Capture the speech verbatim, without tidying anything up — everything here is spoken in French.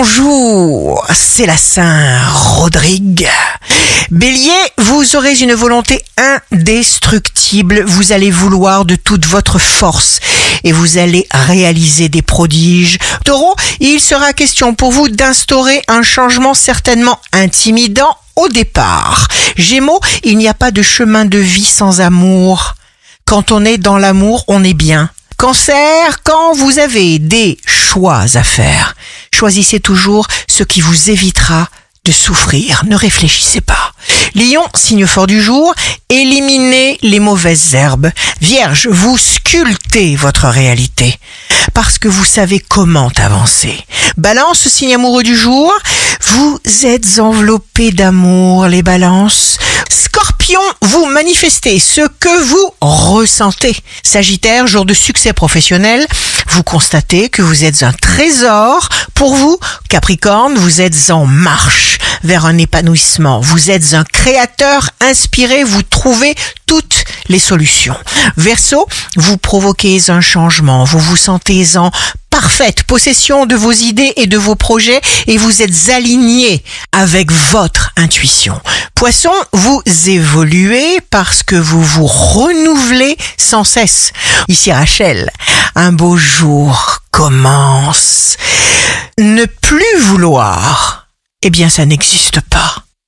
bonjour, c'est la Saint-Rodrigue. Bélier, vous aurez une volonté indestructible, vous allez vouloir de toute votre force et vous allez réaliser des prodiges. Taureau, il sera question pour vous d'instaurer un changement certainement intimidant au départ. Gémeaux, il n'y a pas de chemin de vie sans amour. Quand on est dans l'amour, on est bien. Cancer, quand vous avez des choix à faire, choisissez toujours ce qui vous évitera de souffrir. Ne réfléchissez pas. Lion, signe fort du jour, éliminez les mauvaises herbes. Vierge, vous sculptez votre réalité parce que vous savez comment avancer. Balance, signe amoureux du jour, vous êtes enveloppés d'amour, les balances. Scorpion, vous manifestez ce que vous ressentez. Sagittaire, jour de succès professionnel, vous constatez que vous êtes un trésor pour vous. Capricorne, vous êtes en marche vers un épanouissement. Vous êtes un créateur inspiré, vous trouvez toutes les solutions. Verseau, vous provoquez un changement, vous vous sentez en parfaite possession de vos idées et de vos projets et vous êtes aligné avec votre intuition. Poisson, vous évoluez parce que vous vous renouvelez sans cesse. Ici Rachel, un beau jour commence. Ne plus vouloir, eh bien ça n'existe pas.